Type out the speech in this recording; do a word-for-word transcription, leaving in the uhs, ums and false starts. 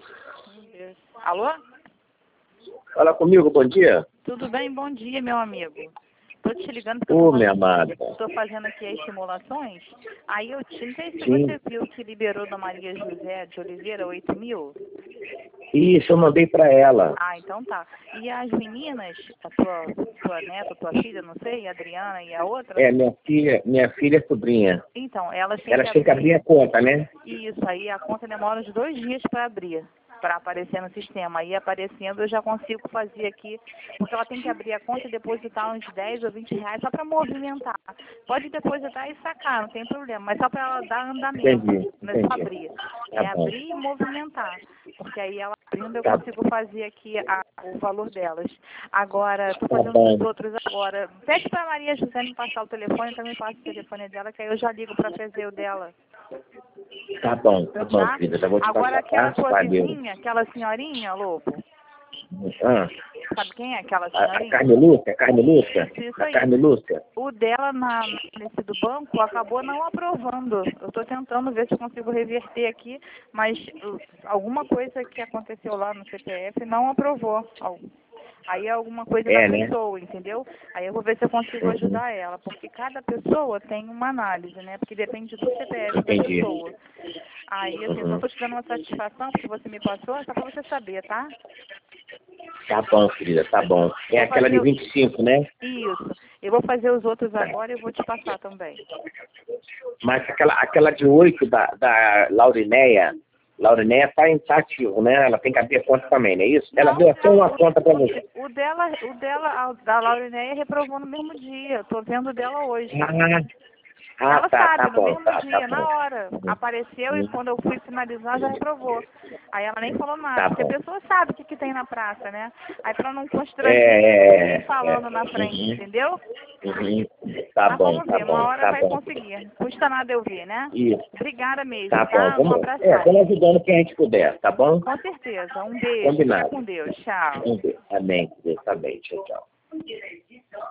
Meu Deus. Alô? Fala comigo, bom dia. Tudo bem? Bom dia, meu amigo. Tô te ligando porque Ô, eu minha tô, amada. tô fazendo aqui as simulações. Aí eu te, não sei se Sim. você viu que liberou da Maria José de Oliveira oito mil. Isso, eu mandei pra ela. Ah, então tá. E as meninas, a tua, tua neta, tua filha, não sei, a Adriana e a outra? É, minha filha, minha filha é sobrinha. Então, elas têm Elas que têm que abrir. abrir a conta, né? Isso, aí a conta demora uns dois dias para abrir, para aparecer no sistema. Aí aparecendo eu já consigo fazer aqui, porque ela tem que abrir a conta e depositar uns dez ou vinte reais só para movimentar. Pode depositar e sacar, não tem problema, mas só para ela dar andamento, Entendi, não é só entendi. abrir. Tá É bom. abrir e movimentar, porque aí ela abrindo eu Tá, consigo fazer aqui a, o valor delas. Agora, estou tá fazendo os bom. outros agora. Pede para a Maria José me passar o telefone, também passa o telefone dela, que aí eu já ligo para fazer o dela. Tá bom, tá bom, Tá? querida. Já vou te Agora passar, aquela tá? sua Valeu. vizinha, aquela senhorinha, Lobo, Ah, sabe quem é aquela a, a senhorinha? Carme Lúcia, a Carme Lúcia? Isso, isso A aí. Carme Lúcia? O dela na, nesse do banco acabou não aprovando. Eu estou tentando ver se consigo reverter aqui, mas uh, alguma coisa que aconteceu lá no C P F não aprovou. Al- Aí é alguma coisa da É, né? pessoa, entendeu? Aí eu vou ver se eu consigo Uhum. ajudar ela, porque cada pessoa tem uma análise, né? Porque depende do C P F da Entendi. pessoa. Aí, assim, eu só Uhum. estou te dando uma satisfação porque você me passou, é só para você saber, tá? Tá bom, querida, tá bom. É Vou aquela de fazer vinte e cinco, né? isso. Eu vou fazer os outros Tá. agora e eu vou te passar também. Mas aquela, aquela de oito da, da Laurineia, Laurineia tá em tá ativo, né? Ela tem que abrir a conta também, não é isso? Ela Não, deu até não. uma conta pra O, você. o, o dela, o dela, a da Laurineia reprovou no mesmo dia. Eu tô vendo dela hoje. Ah, ah, Ela tá, tá sabe, no bom, mesmo tá, tá dia, na bom. hora. Uhum. Apareceu e Uhum. quando eu fui finalizar já reprovou. Aí ela nem falou nada, Tá porque a bom. pessoa sabe o que, que tem na praça, né? Aí pra não É, constranger, eu não fiquei é, é. falando na frente, Uhum. entendeu? Uhum. Tá Mas bom, vamos tá ver, uma bom, hora tá vai bom. conseguir. Custa nada eu ver, né? Isso, Obrigada mesmo, tá bom. tá? Um Vamos, é, abração. vamos ajudando quem a gente puder, tá bom? Com certeza. Um beijo. Fica Combinado. com Deus. Tchau. Um beijo. Amém. Deus tá bem. Tchau, tchau.